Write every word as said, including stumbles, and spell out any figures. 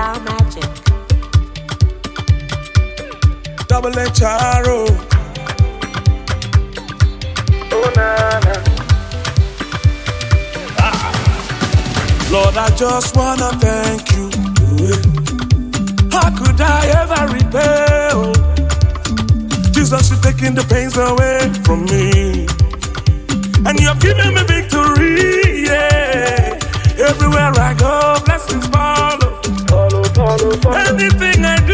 Sound magic. Double H R O. Oh na na. Ah. Lord, I just wanna thank you. How could I ever repay? Oh, Jesus, you're taking the pains away from me, and you've given me victory. Yeah, everywhere I go, blessings follow. Follow, follow, follow. Anything I do.